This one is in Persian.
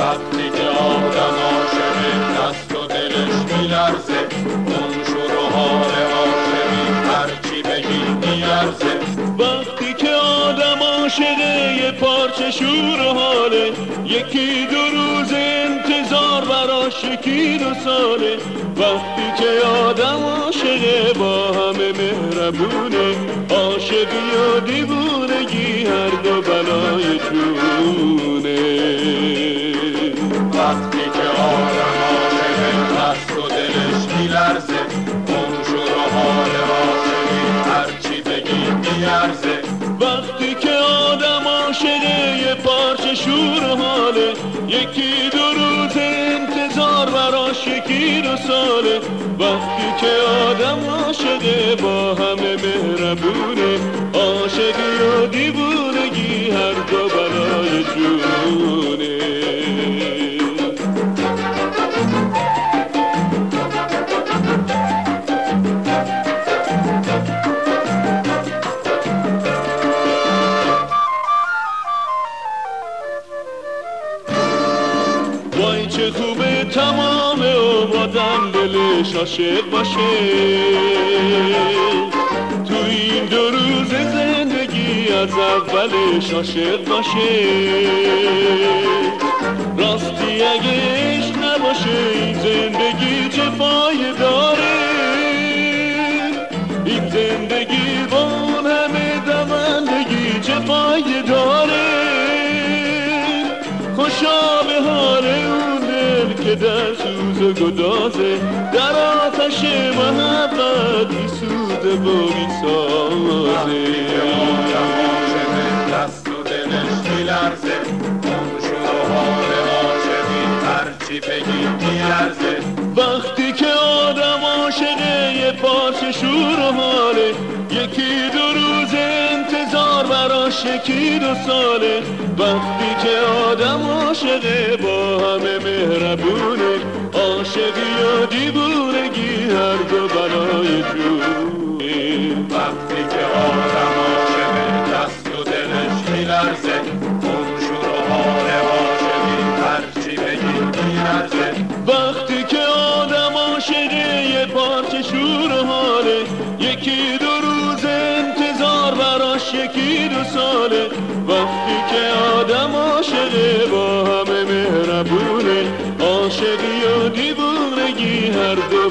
وقتی که آدم عاشقه دست و دلش میلرزه، اون شور و حال عاشقی هرچی بگی میارزه. وقتی که آدم عاشقه یه پارچه شور و حاله، یکی دو روز انتظار براش یکی دو ساله. وقتی که آدم عاشقه با همه مهربونه، عاشقی و دیوونگی هر دو بلای جونه. وقتی که آدم عاشقه دست و دلش میلرزه، اون شور و حال عاشقی هرچی بگی میارزه. وقتی که آدم عاشقه یه پارچه شور و حاله، یکی دو روز انتظار براش یکی دو ساله. وقتی که آدم عاشقه با همه مهربونه، عاشقی و دیوونگی هر دو بلای جونه. وای چه خوبه تمام عمرم دلش عاشق باشه، تو این دو روز زندگی از اولش عاشق باشه. راستی اگه عشق نباشه این زندگی چه فایده داره؟ این زندگی با اون همه دوندگی چه فایده داره؟ خوشا به حال اون دل که در سوز و گدازه، در آتش محبت بی سوزه و بی سازه. آدم عاشقه دست و دلش میلرزه، اون شور و حال عاشقی هرچی بگی میارزه. وقتی که آدم عاشقه یه پارچه شور و حاله، یکی دو روز انتظار براش یکی دو ساله. وقتی که آدم عاشقه با همه مهربونه، عاشقی و دیوونگی هر دو بلای جونه. وقتی که آدم عاشقه دست و دلش میلرزه، اون شور و حال عاشقی هرچی بگی میارزه. وقتی که آدم عاشقه یه پارچه شور و حاله، یکی دو روز انتظار براش یکی دو ساله. وقتی که آدم عاشقه با همه مهربونه، عاشقی و دیوونگی هر دو